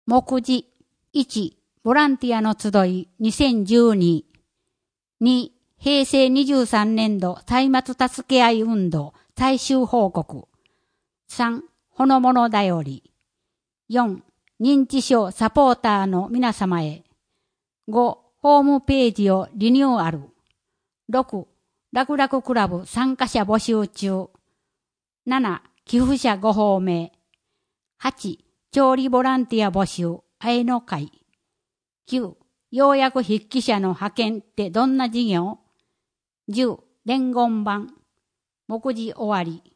目次。1、ボランティアの集い2012。2、平成23年度歳末助け合い運動最終報告。3、ほのものだより。4、認知症サポーターの皆様へ。5、ホームページをリニューアル。6、楽々クラブ参加者募集中。7、寄付者ご報名。8、調理ボランティア募集、あえの会。9、ようやく筆記者の派遣ってどんな事業？ 10、伝言版。目次終わり。